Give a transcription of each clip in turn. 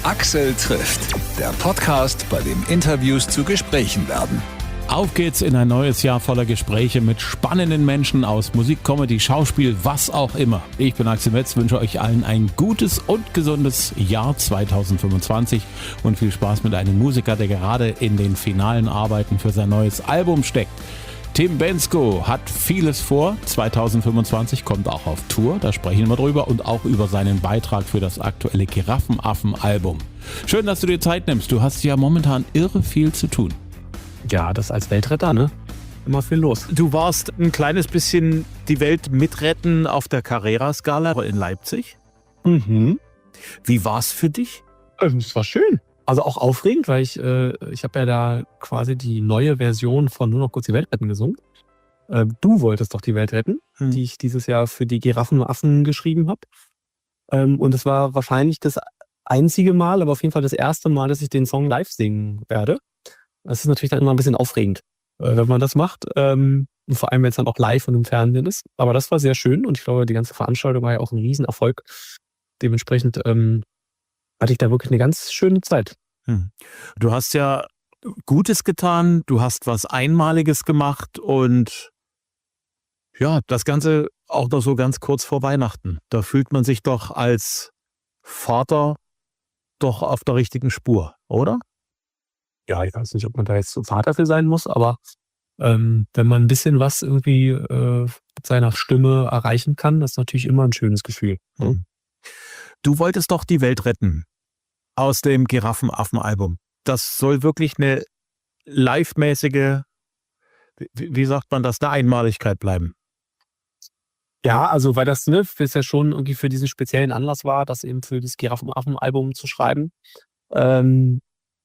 Axel trifft, der Podcast, bei dem Interviews zu Gesprächen werden. Auf geht's in ein neues Jahr voller Gespräche mit spannenden Menschen aus Musik, Comedy, Schauspiel, was auch immer. Ich bin Axel Metz, wünsche euch allen ein gutes und gesundes Jahr 2025 und viel Spaß mit einem Musiker, der gerade in den finalen Arbeiten für sein neues Album steckt. Tim Bendzko hat vieles vor. 2025 kommt auch auf Tour, da sprechen wir drüber und auch über seinen Beitrag für das aktuelle Giraffenaffen-Album. Schön, dass du dir Zeit nimmst. Du hast ja momentan irre viel zu tun. Ja, das als Weltretter, ne? Immer viel los. Du warst ein kleines bisschen die Welt mitretten auf der Carrera-Skala in Leipzig. Mhm. Wie war's für dich? Es war schön. Also auch aufregend, weil ich habe ja da quasi die neue Version von Nur noch kurz die Welt retten gesungen. Du wolltest doch die Welt retten, die ich dieses Jahr für die Giraffenaffen geschrieben habe. Und es war wahrscheinlich das einzige Mal, aber auf jeden Fall das erste Mal, dass ich den Song live singen werde. Das ist natürlich dann immer ein bisschen aufregend, wenn man das macht. Und vor allem, wenn es dann auch live und im Fernsehen ist. Aber das war sehr schön und ich glaube, die ganze Veranstaltung war ja auch ein Riesenerfolg. Dementsprechend hatte ich da wirklich eine ganz schöne Zeit. Du hast ja Gutes getan, du hast was Einmaliges gemacht und ja, das Ganze auch noch so ganz kurz vor Weihnachten. Da fühlt man sich doch als Vater doch auf der richtigen Spur, oder? Ja, ich weiß nicht, ob man da jetzt so Vater für sein muss, aber wenn man ein bisschen was irgendwie mit seiner Stimme erreichen kann, das ist natürlich immer ein schönes Gefühl. Mhm. Du wolltest doch die Welt retten aus dem Giraffenaffen-Album. Das soll wirklich eine live-mäßige, wie sagt man das, eine Einmaligkeit bleiben. Ja, also weil das ja schon irgendwie für diesen speziellen Anlass war, das eben für das Giraffenaffen-Album zu schreiben. Genau,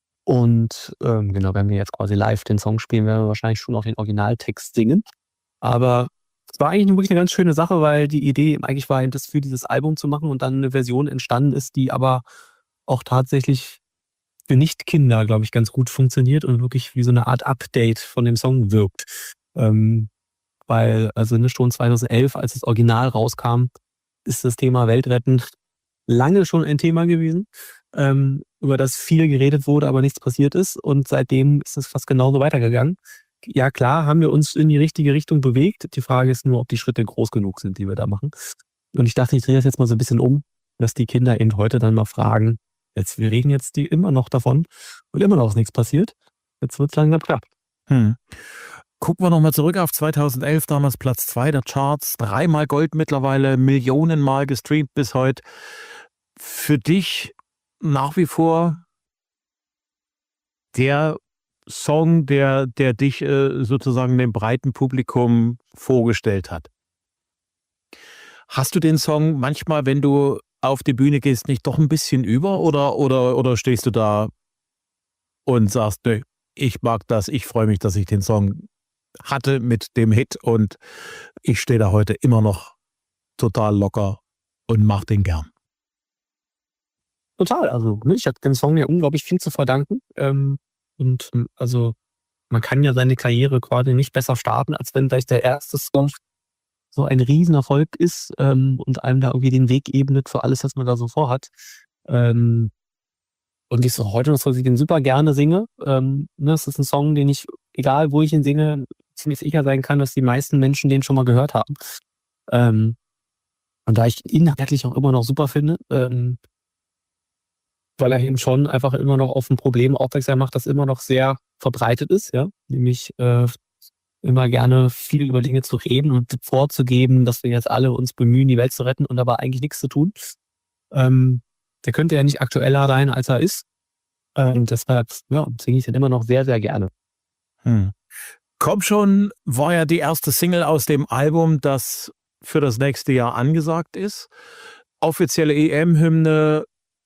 wenn wir jetzt quasi live den Song spielen, werden wir wahrscheinlich schon auch den Originaltext singen. Aber es war eigentlich wirklich eine ganz schöne Sache, weil die Idee eigentlich war, das für dieses Album zu machen und dann eine Version entstanden ist, die aber auch tatsächlich für Nicht-Kinder, glaube ich, ganz gut funktioniert und wirklich wie so eine Art Update von dem Song wirkt. Weil, also schon 2011, als das Original rauskam, ist das Thema Weltretten lange schon ein Thema gewesen, über das viel geredet wurde, aber nichts passiert ist. Und seitdem ist es fast genauso weitergegangen. Ja klar, haben wir uns in die richtige Richtung bewegt. Die Frage ist nur, ob die Schritte groß genug sind, die wir da machen. Und ich dachte, ich drehe das jetzt mal so ein bisschen um, dass die Kinder eben heute dann mal fragen, wir reden jetzt die immer noch davon und immer noch ist nichts passiert. Jetzt wird es langsam klar. Gucken wir nochmal zurück auf 2011, damals Platz 2 der Charts, 3-mal Gold mittlerweile, Millionenmal gestreamt bis heute. Für dich nach wie vor der Song, der dich sozusagen dem breiten Publikum vorgestellt hat. Hast du den Song manchmal, wenn du auf die Bühne gehst, nicht doch ein bisschen über oder stehst du da und sagst, nö, ich mag das, ich freue mich, dass ich den Song hatte mit dem Hit und ich stehe da heute immer noch total locker und mach den gern. Total, also ich habe dem Song ja unglaublich viel zu verdanken. Also man kann ja seine Karriere quasi nicht besser starten, als wenn gleich der erste Song so ein Riesenerfolg ist und einem da irgendwie den Weg ebnet für alles, was man da so vorhat. Und ich so heute noch, dass ich den super gerne singe. Es ist ein Song, den ich, egal wo ich ihn singe, ziemlich sicher sein kann, dass die meisten Menschen den schon mal gehört haben. Und da ich ihn inhaltlich auch immer noch super finde, weil er eben schon einfach immer noch auf ein Problem aufmerksam macht, das immer noch sehr verbreitet ist, ja, nämlich immer gerne viel über Dinge zu reden und vorzugeben, dass wir jetzt alle uns bemühen, die Welt zu retten und aber eigentlich nichts zu tun. Der könnte ja nicht aktueller sein, als er ist. Deshalb singe ich den immer noch sehr, sehr gerne. Komm schon war ja die erste Single aus dem Album, das für das nächste Jahr angesagt ist. Offizielle EM-Hymne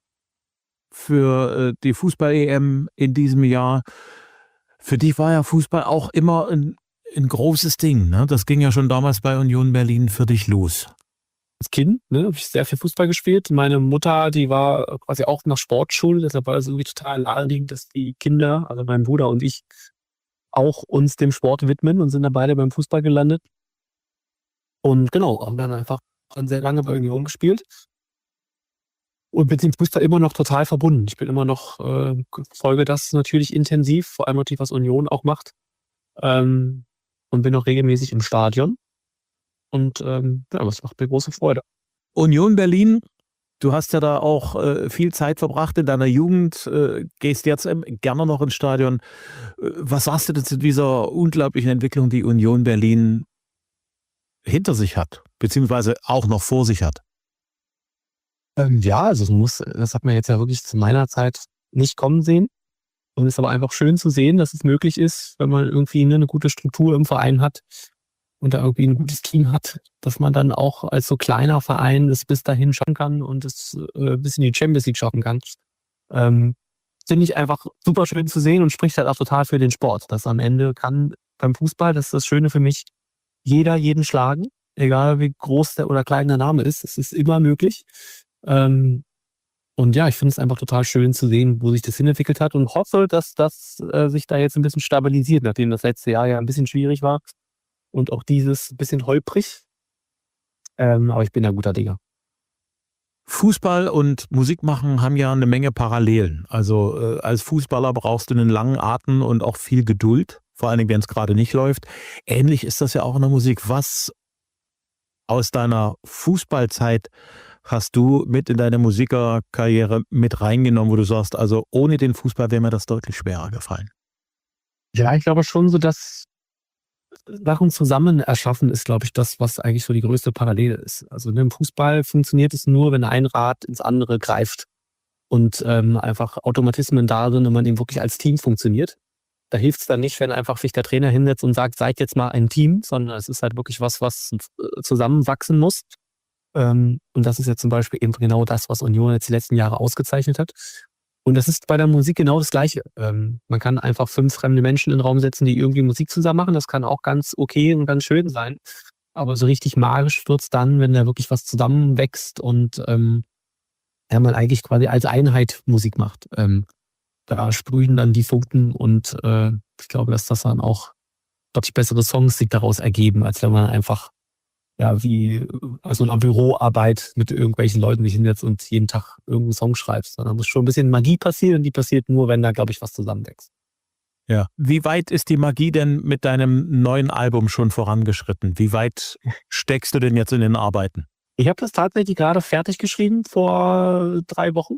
für die Fußball-EM in diesem Jahr. Für dich war ja Fußball auch immer ein großes Ding, ne? Das ging ja schon damals bei Union Berlin für dich los. Als Kind habe ich sehr viel Fußball gespielt. Meine Mutter, die war quasi auch nach Sportschule, deshalb war das irgendwie total naheliegend, dass die Kinder, also mein Bruder und ich, auch uns dem Sport widmen und sind dann beide beim Fußball gelandet. Und genau, haben dann einfach sehr lange bei Union gespielt. Und mit dem Fußball immer noch total verbunden. Ich bin immer noch, folge das natürlich intensiv, vor allem natürlich, was Union auch macht. Und bin auch regelmäßig im Stadion. Und ja, das macht mir große Freude. Union Berlin, du hast ja da auch viel Zeit verbracht in deiner Jugend, gehst jetzt gerne noch ins Stadion. Was sagst du denn zu dieser unglaublichen Entwicklung, die Union Berlin hinter sich hat, beziehungsweise auch noch vor sich hat? Ja, also das hat man jetzt ja wirklich zu meiner Zeit nicht kommen sehen. Und es ist aber einfach schön zu sehen, dass es möglich ist, wenn man irgendwie eine gute Struktur im Verein hat und da irgendwie ein gutes Team hat, dass man dann auch als so kleiner Verein es bis dahin schaffen kann und es bis in die Champions League schaffen kann. Finde ich einfach super schön zu sehen und spricht halt auch total für den Sport. Dass am Ende kann beim Fußball, das ist das Schöne für mich, jeder jeden schlagen, egal wie groß der oder klein der Name ist. Es ist immer möglich. Und ja, ich finde es einfach total schön zu sehen, wo sich das hinentwickelt hat und hoffe, dass das sich da jetzt ein bisschen stabilisiert, nachdem das letzte Jahr ja ein bisschen schwierig war und auch dieses ein bisschen holprig. Aber ich bin da guter Dinge. Fußball und Musik machen haben ja eine Menge Parallelen. Also als Fußballer brauchst du einen langen Atem und auch viel Geduld, vor allen Dingen, wenn es gerade nicht läuft. Ähnlich ist das ja auch in der Musik. Was aus deiner Fußballzeit hast du mit in deine Musikerkarriere mit reingenommen, wo du sagst, also ohne den Fußball wäre mir das deutlich schwerer gefallen? Ja, ich glaube schon so, dass Sachen zusammen erschaffen ist, glaube ich, das, was eigentlich so die größte Parallele ist. Also im Fußball funktioniert es nur, wenn ein Rad ins andere greift und einfach Automatismen da sind und man eben wirklich als Team funktioniert. Da hilft es dann nicht, wenn einfach sich der Trainer hinsetzt und sagt, seid jetzt mal ein Team, sondern es ist halt wirklich was zusammenwachsen muss. Und das ist ja zum Beispiel eben genau das, was Union jetzt die letzten Jahre ausgezeichnet hat. Und das ist bei der Musik genau das Gleiche. Man kann einfach 5 fremde Menschen in den Raum setzen, die irgendwie Musik zusammen machen. Das kann auch ganz okay und ganz schön sein. Aber so richtig magisch wird's dann, wenn da wirklich was zusammenwächst und ja, man eigentlich quasi als Einheit Musik macht. Da sprühen dann die Funken und ich glaube, dass das dann auch deutlich bessere Songs sich daraus ergeben, als wenn man einfach ja wie so einer Büroarbeit mit irgendwelchen Leuten sich hinsetzt und jeden Tag irgendeinen Song schreibst. Da muss schon ein bisschen Magie passieren und die passiert nur, wenn da, glaube ich, was zusammenwächst. Ja. Wie weit ist die Magie denn mit deinem neuen Album schon vorangeschritten? Wie weit steckst du denn jetzt in den Arbeiten? Ich habe das tatsächlich gerade fertig geschrieben vor 3 Wochen.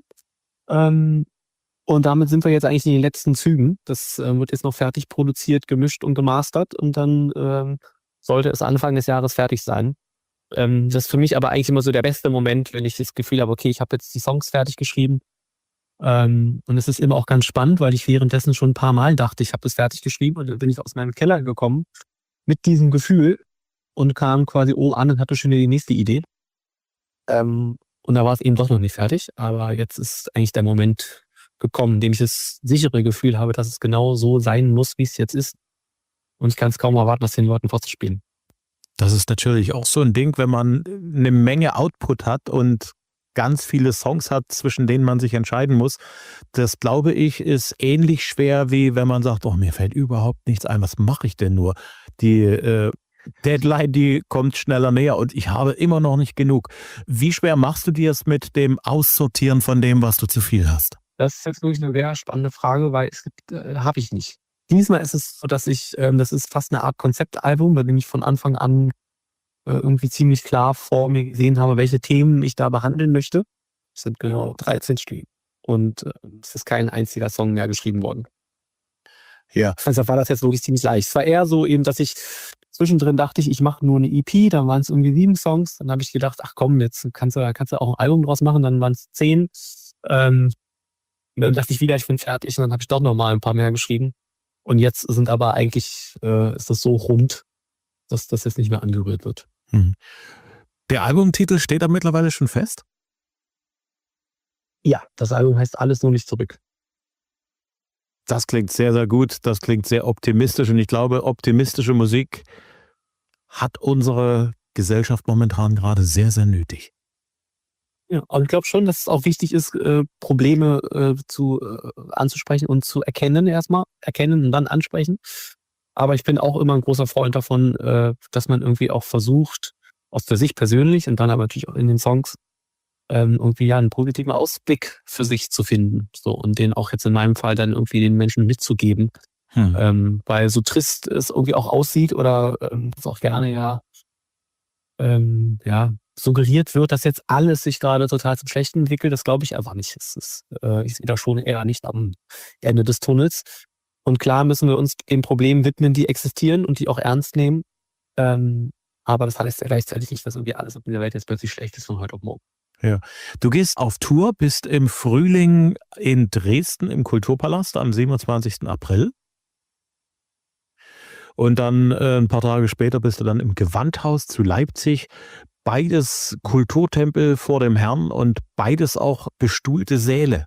Und damit sind wir jetzt eigentlich in den letzten Zügen. Das wird jetzt noch fertig produziert, gemischt und gemastert und dann sollte es Anfang des Jahres fertig sein. Das ist für mich aber eigentlich immer so der beste Moment, wenn ich das Gefühl habe, okay, ich habe jetzt die Songs fertig geschrieben. Und es ist immer auch ganz spannend, weil ich währenddessen schon ein paar Mal dachte, ich habe das fertig geschrieben und dann bin ich aus meinem Keller gekommen mit diesem Gefühl und kam quasi oben an und hatte schon die nächste Idee. Und da war es eben doch noch nicht fertig, aber jetzt ist eigentlich der Moment gekommen, in dem ich das sichere Gefühl habe, dass es genau so sein muss, wie es jetzt ist. Und ich kann es kaum erwarten, das den Leuten vorzuspielen. Das ist natürlich auch so ein Ding, wenn man eine Menge Output hat und ganz viele Songs hat, zwischen denen man sich entscheiden muss. Das, glaube ich, ist ähnlich schwer, wie wenn man sagt, oh, mir fällt überhaupt nichts ein, was mache ich denn nur? Die Deadline, die kommt schneller näher und ich habe immer noch nicht genug. Wie schwer machst du dir es mit dem Aussortieren von dem, was du zu viel hast? Das ist jetzt wirklich eine sehr spannende Frage, weil es gibt, habe ich nicht. Diesmal ist es so, dass das ist fast eine Art Konzeptalbum, bei dem ich von Anfang an irgendwie ziemlich klar vor mir gesehen habe, welche Themen ich da behandeln möchte. Es sind genau 13 Stück. Und es ist kein einziger Song mehr geschrieben worden. Ja. Also war das jetzt wirklich ziemlich leicht. Es war eher so eben, dass ich zwischendrin dachte, ich mache nur eine EP, dann waren es irgendwie 7 Songs. Dann habe ich gedacht, ach komm, jetzt kannst du auch ein Album draus machen, dann waren es 10. Dann dachte ich wieder, ich bin fertig. Und dann habe ich doch nochmal ein paar mehr geschrieben. Und jetzt sind aber eigentlich, ist das so rund, dass das jetzt nicht mehr angerührt wird. Der Albumtitel steht da mittlerweile schon fest? Ja, das Album heißt Alles nur nicht zurück. Das klingt sehr, sehr gut. Das klingt sehr optimistisch. Und ich glaube, optimistische Musik hat unsere Gesellschaft momentan gerade sehr, sehr nötig. Ja, und ich glaube schon, dass es auch wichtig ist, Probleme anzusprechen und zu erkennen erstmal. Erkennen und dann ansprechen. Aber ich bin auch immer ein großer Freund davon, dass man irgendwie auch versucht, auch für sich persönlich und dann aber natürlich auch in den Songs, irgendwie ja einen positiven Ausblick für sich zu finden. So, und den auch jetzt in meinem Fall dann irgendwie den Menschen mitzugeben. Weil so trist es irgendwie auch aussieht oder es auch gerne ja suggeriert wird, dass jetzt alles sich gerade total zum Schlechten entwickelt, das glaube ich einfach nicht. Ich sehe da schon eher nicht am Ende des Tunnels. Und klar müssen wir uns den Problemen widmen, die existieren und die auch ernst nehmen. Aber das heißt ja gleichzeitig nicht, dass irgendwie alles auf dieser Welt jetzt plötzlich schlecht ist von heute auf morgen. Ja. Du gehst auf Tour, bist im Frühling in Dresden im Kulturpalast am 27. April. Und dann ein paar Tage später bist du dann im Gewandhaus zu Leipzig. Beides Kulturtempel vor dem Herrn und beides auch bestuhlte Säle.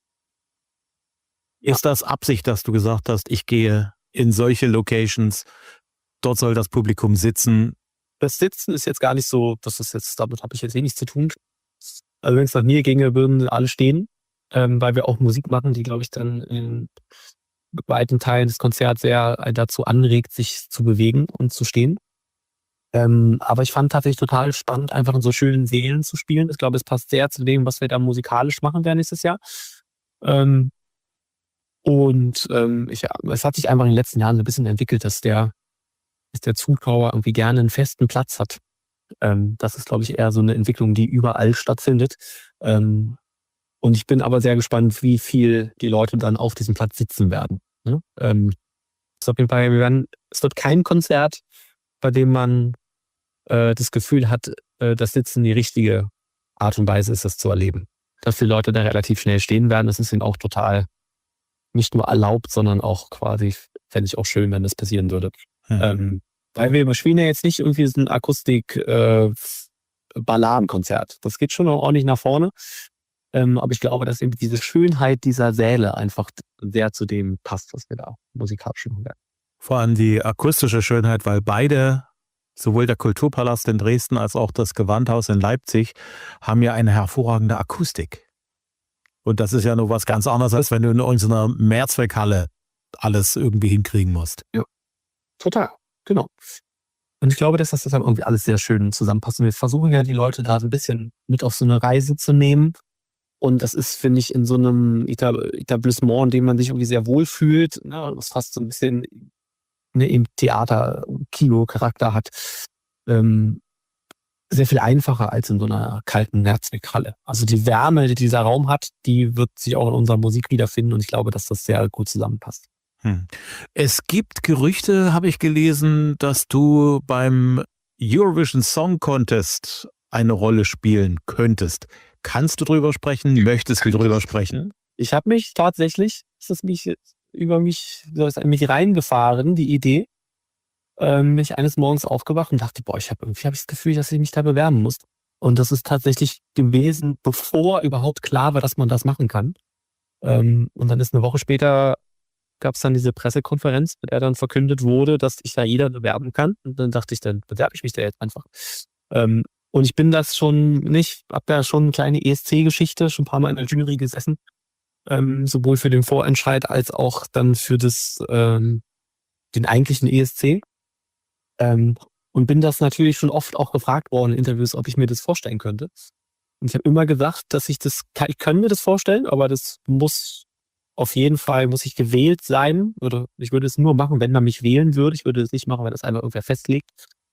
Ist das Absicht, dass du gesagt hast, ich gehe in solche Locations, dort soll das Publikum sitzen? Das Sitzen ist jetzt gar nicht so, damit habe ich jetzt nichts zu tun. Also wenn es nach mir ginge, würden alle stehen, weil wir auch Musik machen, die, glaube ich, dann in weiten Teilen des Konzerts sehr dazu anregt, sich zu bewegen und zu stehen. Aber ich fand tatsächlich total spannend, einfach in so schönen Sälen zu spielen. Ich glaube, es passt sehr zu dem, was wir da musikalisch machen werden nächstes Jahr. Es hat sich einfach in den letzten Jahren so ein bisschen entwickelt, dass der Zuschauer irgendwie gerne einen festen Platz hat. Das ist, glaube ich, eher so eine Entwicklung, die überall stattfindet. Und ich bin aber sehr gespannt, wie viel die Leute dann auf diesem Platz sitzen werden. Ne? Ist auf jeden Fall, es wird kein Konzert, bei dem man das Gefühl hat, das Sitzen die richtige Art und Weise ist, das zu erleben. Dass die Leute da relativ schnell stehen werden, das ist ihnen auch total nicht nur erlaubt, sondern auch quasi, fände ich auch schön, wenn das passieren würde. Weil wir überspielen ja jetzt nicht irgendwie so ein Akustik-Balladenkonzert. Das geht schon noch ordentlich nach vorne. Aber ich glaube, dass eben diese Schönheit dieser Säle einfach sehr zu dem passt, was wir da musikalisch machen werden. Vor allem die akustische Schönheit, weil beide, sowohl der Kulturpalast in Dresden als auch das Gewandhaus in Leipzig, haben ja eine hervorragende Akustik. Und das ist ja nur was ganz anderes, als wenn du in irgendeiner Mehrzweckhalle alles irgendwie hinkriegen musst. Ja, total, genau. Und ich glaube, dass das dann irgendwie alles sehr schön zusammenpasst. Und wir versuchen ja, die Leute da so ein bisschen mit auf so eine Reise zu nehmen. Und das ist, finde ich, in so einem Etablissement, in dem man sich irgendwie sehr wohl fühlt, ne, was fast so ein bisschen im Theater, Kino-Charakter hat, sehr viel einfacher als in so einer kalten Mehrzweckhalle. Also die Wärme, die dieser Raum hat, die wird sich auch in unserer Musik wiederfinden und ich glaube, dass das sehr gut zusammenpasst. Es gibt Gerüchte, habe ich gelesen, dass du beim Eurovision Song Contest eine Rolle spielen könntest. Kannst du drüber sprechen? Möchtest du drüber sprechen? Ich habe mich tatsächlich, über mich reingefahren, die Idee. Bin ich eines Morgens aufgewacht und dachte, ich habe das Gefühl, dass ich mich da bewerben muss. Und das ist tatsächlich gewesen, bevor überhaupt klar war, dass man das machen kann. Und dann ist eine Woche später, gab es dann diese Pressekonferenz, mit der dann verkündet wurde, dass sich da jeder bewerben kann. Und dann dachte ich, dann bewerbe ich mich da jetzt einfach. Und ich bin das schon nicht, habe ja schon eine kleine ESC-Geschichte, schon ein paar Mal in der Jury gesessen. Sowohl für den Vorentscheid als auch dann für den eigentlichen ESC. Und bin das natürlich schon oft auch gefragt worden in Interviews, ob ich mir das vorstellen könnte. Und ich habe immer gesagt, dass ich kann mir das vorstellen, aber das muss ich gewählt sein. Oder ich würde es nur machen, wenn man mich wählen würde. Ich würde es nicht machen, wenn das einmal irgendwer festlegt.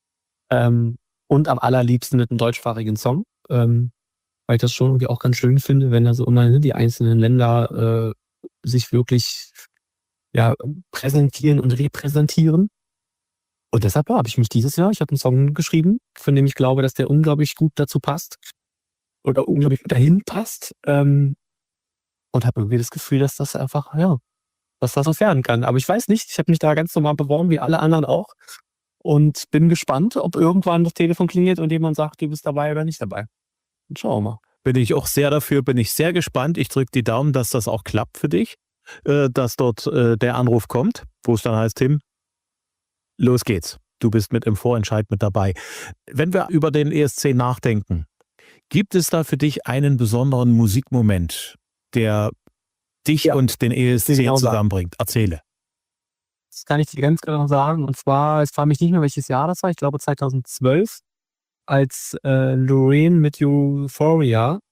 Und am allerliebsten mit einem deutschsprachigen Song. Weil ich das schon irgendwie auch ganz schön finde, wenn da so immer die einzelnen Länder sich wirklich präsentieren und repräsentieren. Und deshalb habe ich mich ich habe einen Song geschrieben, von dem ich glaube, dass der unglaublich gut dazu passt oder unglaublich gut dahin passt. Und habe irgendwie das Gefühl, dass das einfach, dass das was werden kann. Aber ich weiß nicht, ich habe mich da ganz normal beworben, wie alle anderen auch. Und bin gespannt, ob irgendwann das Telefon klingelt und jemand sagt, du bist dabei oder nicht dabei. Und schauen wir mal. Bin ich auch sehr dafür, bin ich sehr gespannt. Ich drücke die Daumen, dass das auch klappt für dich, dass dort der Anruf kommt, wo es dann heißt, Tim, los geht's. Du bist mit im Vorentscheid mit dabei. Wenn wir über den ESC nachdenken, gibt es da für dich einen besonderen Musikmoment, der dich und den ESC zusammenbringt? Erzähle. Das kann ich dir ganz genau sagen. Und zwar, ich frage mich nicht mehr, welches Jahr das war. Ich glaube 2012, als Loreen mit Euphoria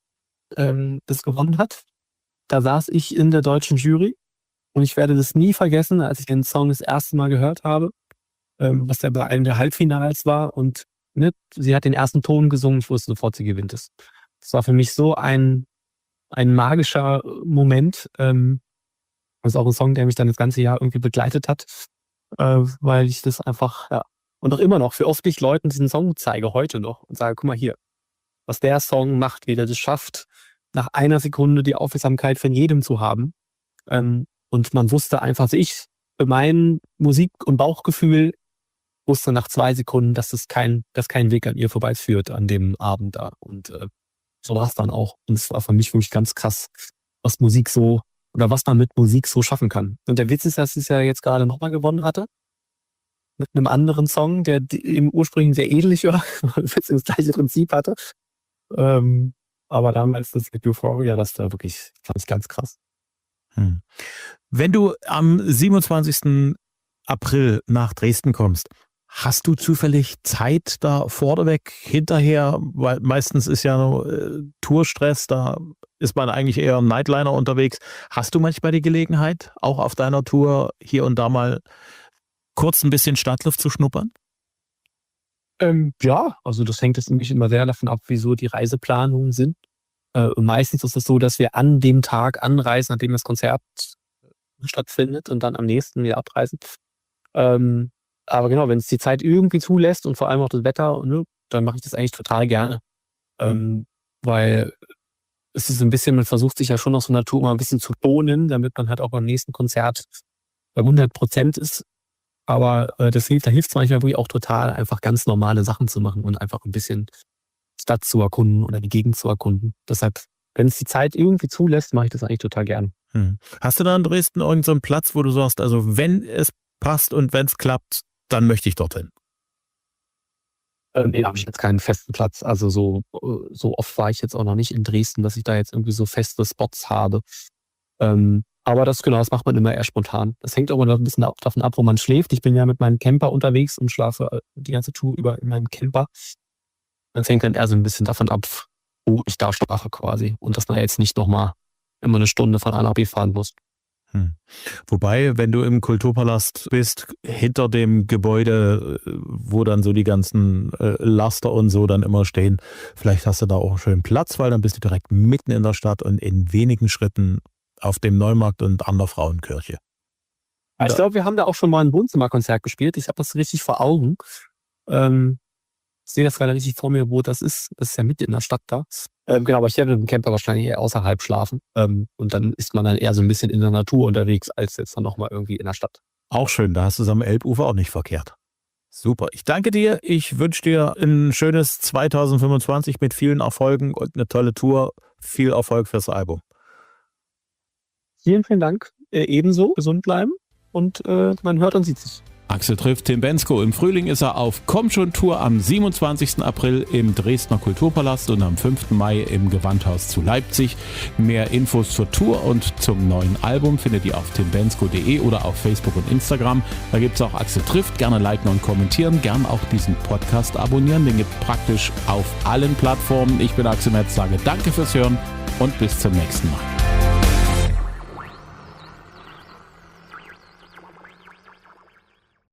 das gewonnen hat. Da saß ich in der deutschen Jury und ich werde das nie vergessen, als ich den Song das erste Mal gehört habe, was der bei einem der Halbfinals war und ne, sie hat den ersten Ton gesungen, ich wusste sofort, sie gewinnt es. Das war für mich so ein magischer Moment. Das ist auch ein Song, der mich dann das ganze Jahr irgendwie begleitet hat, weil ich das einfach, ja, und auch immer noch für oft Leuten diesen Song zeige, heute noch, und sage, guck mal hier, was der Song macht, wie der das schafft, nach einer Sekunde die Aufmerksamkeit von jedem zu haben. Und man wusste einfach, also ich, für mein Musik- und Bauchgefühl, wusste nach 2 Sekunden, dass kein Weg an ihr vorbeiführt an dem Abend da. Und so war es dann auch. Und es war für mich wirklich ganz krass, was Musik so, oder was man mit Musik so schaffen kann. Und der Witz ist, dass es ja jetzt gerade nochmal gewonnen hatte. Mit einem anderen Song, der im ursprünglich sehr ähnlich war, das gleiche Prinzip hatte. Aber damals das mit Euphoria, das da wirklich, fand ich ganz krass. Wenn du am 27. April nach Dresden kommst, hast du zufällig Zeit da vorneweg, hinterher? Weil meistens ist ja noch Tourstress, da ist man eigentlich eher im Nightliner unterwegs. Hast du manchmal die Gelegenheit, auch auf deiner Tour hier und da mal kurz ein bisschen Stadtluft zu schnuppern? Ja, also das hängt jetzt nämlich immer sehr davon ab, wieso die Reiseplanungen sind. Und meistens ist es so, dass wir an dem Tag anreisen, an dem das Konzert stattfindet und dann am nächsten wieder abreisen. Aber genau, wenn es die Zeit irgendwie zulässt und vor allem auch das Wetter, ne, dann mache ich das eigentlich total gerne. Weil es ist ein bisschen, man versucht sich ja schon aus so einer Tour mal ein bisschen zu schonen, damit man halt auch beim nächsten Konzert bei 100% ist. Aber da hilft es manchmal wirklich auch total, einfach ganz normale Sachen zu machen und einfach ein bisschen Stadt zu erkunden oder die Gegend zu erkunden. Deshalb, wenn es die Zeit irgendwie zulässt, mache ich das eigentlich total gern. Hast du da in Dresden irgendeinen Platz, wo du sagst, also wenn es passt und wenn es klappt, dann möchte ich dorthin? Nee, da habe ich jetzt keinen festen Platz. Also so oft war ich jetzt auch noch nicht in Dresden, dass ich da jetzt irgendwie so feste Spots habe. Aber das macht man immer eher spontan. Das hängt aber ein bisschen davon ab, wo man schläft. Ich bin ja mit meinem Camper unterwegs und schlafe die ganze Tour über in meinem Camper. Das hängt dann eher so ein bisschen davon ab, wo ich da schlafe quasi. Und dass man jetzt nicht nochmal immer eine Stunde von A nach B fahren muss. Wobei, wenn du im Kulturpalast bist, hinter dem Gebäude, wo dann so die ganzen Laster und so dann immer stehen, vielleicht hast du da auch schön Platz, weil dann bist du direkt mitten in der Stadt und in wenigen Schritten auf dem Neumarkt und an der Frauenkirche. Ich glaube, wir haben da auch schon mal ein Wohnzimmerkonzert gespielt. Ich habe das richtig vor Augen. Ich sehe das gerade richtig vor mir, wo das ist. Das ist ja mitten in der Stadt da. Genau, aber ich werde mit dem Camper wahrscheinlich eher außerhalb schlafen. Und dann ist man dann eher so ein bisschen in der Natur unterwegs, als jetzt dann nochmal irgendwie in der Stadt. Auch schön, da hast du es am Elbufer auch nicht verkehrt. Super, ich danke dir. Ich wünsche dir ein schönes 2025 mit vielen Erfolgen und eine tolle Tour. Viel Erfolg fürs Album. Vielen, vielen Dank. Ebenso, gesund bleiben und man hört und sieht sich. Axel trifft Tim Bendzko. Im Frühling ist er auf Komm schon Tour am 27. April im Dresdner Kulturpalast und am 5. Mai im Gewandhaus zu Leipzig. Mehr Infos zur Tour und zum neuen Album findet ihr auf timbendzko.de oder auf Facebook und Instagram. Da gibt es auch Axel trifft. Gerne liken und kommentieren. Gerne auch diesen Podcast abonnieren. Den gibt es praktisch auf allen Plattformen. Ich bin Axel Metz, sage danke fürs Hören und bis zum nächsten Mal.